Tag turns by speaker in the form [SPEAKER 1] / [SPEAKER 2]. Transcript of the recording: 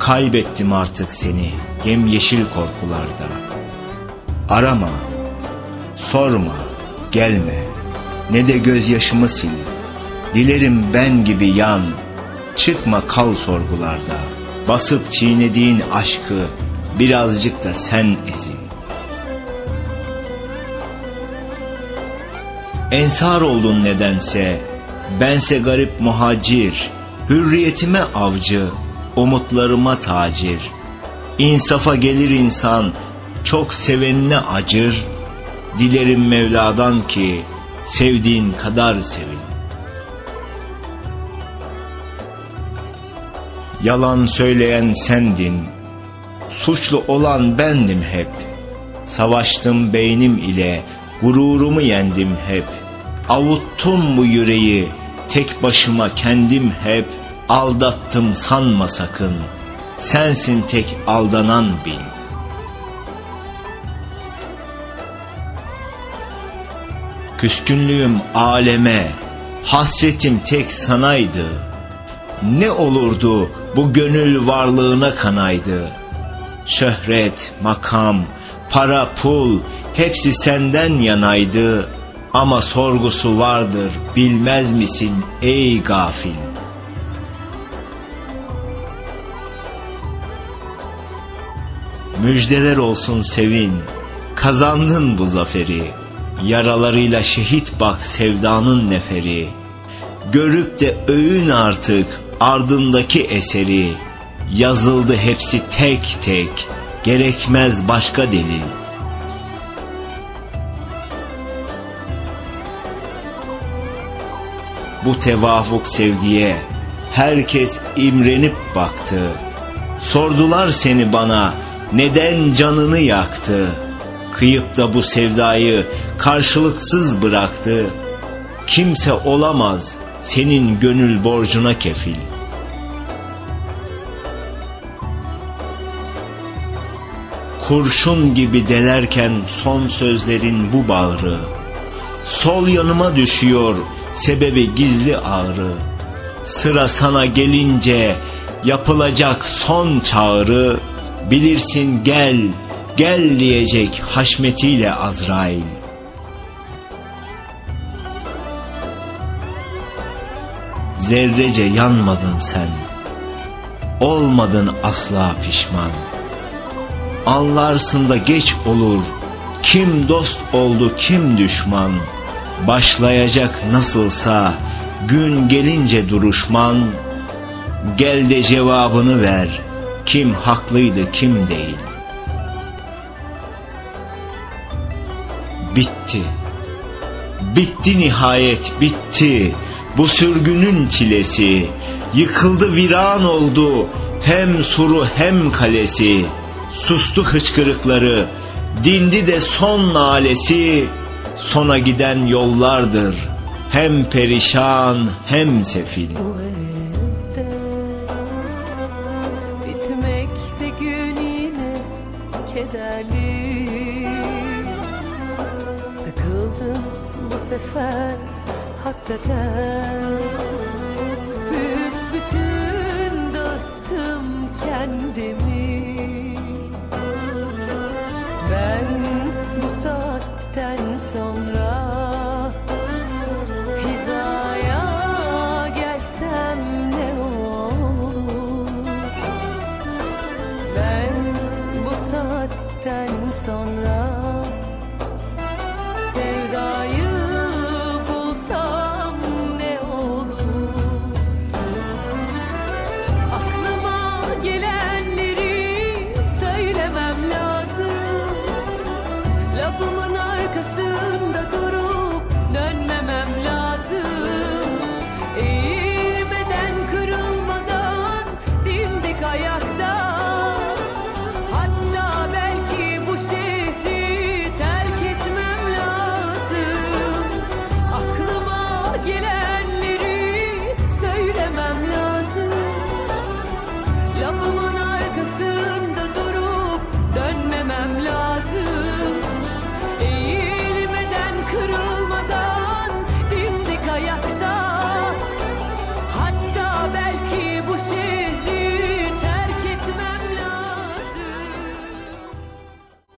[SPEAKER 1] Kaybettim artık seni yemyeşil korkularda. Arama, sorma, gelme, ne de gözyaşımı sil. Dilerim ben gibi yan, çıkma kal sorgularda. Basıp çiğnediğin aşkı birazcık da sen ezin. Ensar oldun nedense, bense garip muhacir. Hürriyetime avcı, umutlarıma tacir. İnsafa gelir insan, çok sevenine acır. Dilerim Mevla'dan ki sevdiğin kadar sevin. Yalan söyleyen sendin, suçlu olan bendim hep. Savaştım beynim ile, gururumu yendim hep. Avuttum bu yüreği, tek başıma kendim hep. Aldattım sanma sakın, sensin tek aldanan bil. Küskünlüğüm aleme, hasretim tek sanaydı. Ne olurdu bu gönül varlığına kanaydı. Şöhret, makam, para, pul hepsi senden yanaydı. Ama sorgusu vardır bilmez misin ey gafil? Müjdeler olsun sevin, kazandın bu zaferi. Yaralarıyla şehit bak sevdanın neferi. Görüp de övün artık ardındaki eseri. Yazıldı hepsi tek tek, gerekmez başka delil. Bu tevafuk sevgiye herkes imrenip baktı. Sordular seni bana, neden canını yaktı? Kıyıp da bu sevdayı karşılıksız bıraktı. Kimse olamaz senin gönül borcuna kefil. Kurşun gibi delerken son sözlerin bu bağrı. Sol yanıma düşüyor sebebi gizli ağrı. Sıra sana gelince yapılacak son çağrı. Bilirsin gel, gel diyecek haşmetiyle Azrail. Zerrece yanmadın sen, olmadın asla pişman. Anlarsın da geç olur, kim dost oldu kim düşman. Başlayacak nasılsa gün gelince duruşman. Gel de cevabını ver, kim haklıydı kim değil. Bitti, bitti nihayet bitti. Bu sürgünün çilesi, yıkıldı viran oldu hem suru hem kalesi. Sustu hıçkırıkları, dindi de son nalesi. Sona giden yollardır hem perişan hem sefil.
[SPEAKER 2] Bu evde bitmekte gün yine kederli. Sıkıldım bu sefer hakikaten.